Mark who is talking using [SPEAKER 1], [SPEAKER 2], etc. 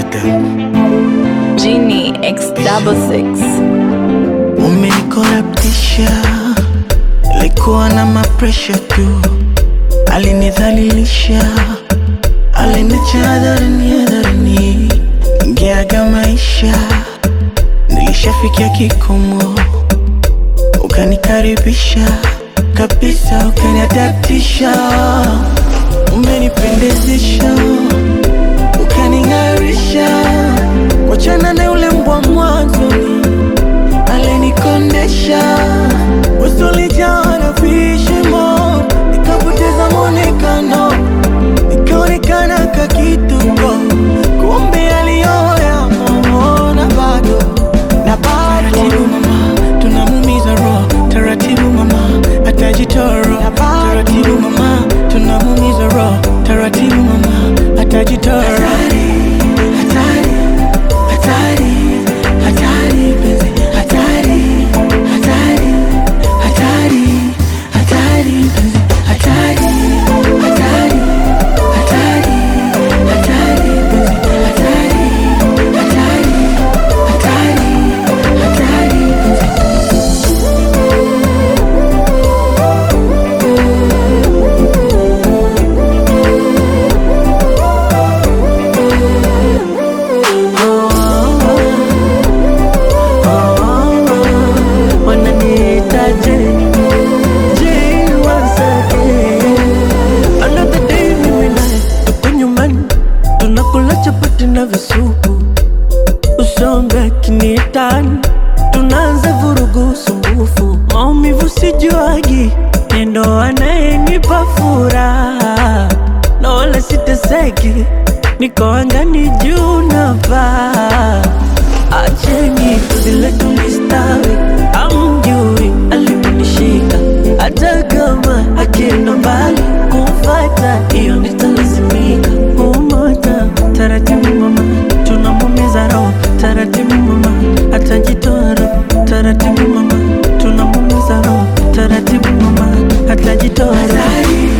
[SPEAKER 1] Genie X66
[SPEAKER 2] umenikorabtisha, likuwa na mapresha tu, alinidhalilisha, aliniacha hadharani, ingeaga maisha, nilishafikia kikomo, ukanikaribisha kabisa, ukaniadaptisha, umenipendezesha, ukaning'arisha, wachana na ule mbwa mwanzoni alinikondesha, usulijaa na vishimo, nikapoteza mwonekano, nikaonekana kakituko, kumbe aliyoya na bado taratibu mama, tunamumiza roho, taratibu mama, atajitoro, taratibu mama, tunamumiza roho, taratibu mama, atajitoro. Chapati na visupu, usonga kinietani, tunaanza vurugu sumbufu, maumivu sijuagi, nendo anayenipa furaha, na wala siteseki, niko angani juu na paa. Acheni zile tulistawi, amjui aliponishika, hata kama akienda mbali kumfata, iyo nitalazimika. Taratibu mama, tunamumiza roho, taratibu mama, atajitoa roho, taratibu mama, tunamumiza roho, taratibu mama, atajitoa roho.